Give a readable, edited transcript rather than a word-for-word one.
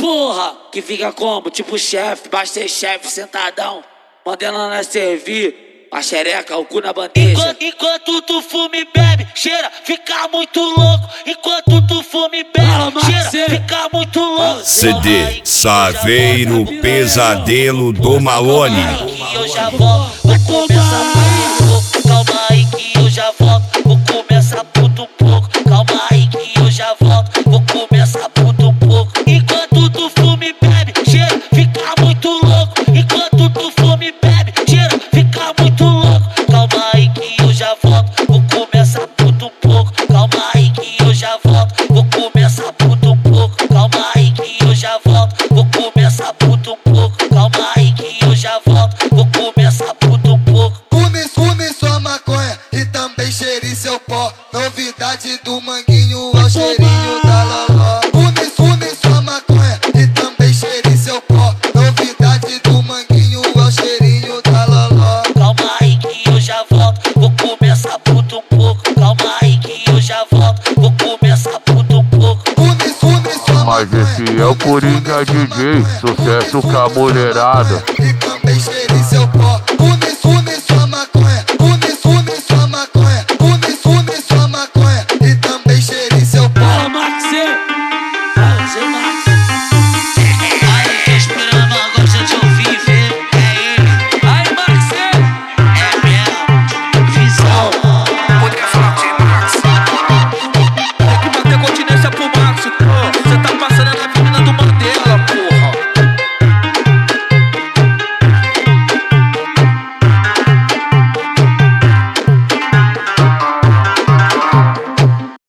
porra, que fica como? Tipo chefe, Masterchef, sentadão, mandando nós servir a xereca, o cu na bandeja. Enquanto tu fuma e bebe, cheira, fica muito louco. Enquanto tu fuma e bebe, cheira, fica muito louco. CD Saveiro Pesadelo do Malone. Que eu já volto, vou começar muito pouco. Calma aí que eu já volto, vou começar muito pouco. Calma aí que eu já volto, vou começar muito pouco. Enquanto tu fuma e bebe, cheira, fica muito louco. Enquanto tu fuma e bebe, cheira, fica muito louco. Calma aí que eu já volto, vou começar muito pouco. Calma aí que eu já volto, vou começar muito pouco. Calma aí que eu já volto, vou começar muito pouco. Calma aí que eu já volto, vou começar muito pouco. Fume sua maconha e também cheire seu pó. Novidade do manguinho é o cheirinho da loló. Fume sua maconha e também cheire seu pó. Novidade do manguinho é o cheirinho da loló. Calma aí que eu já volto, vou começar muito pouco. Calma aí que eu já volto, vou começar muito pouco. Fume sua Mas maconha esse é o Coringa DJ, sucesso com a mulherada.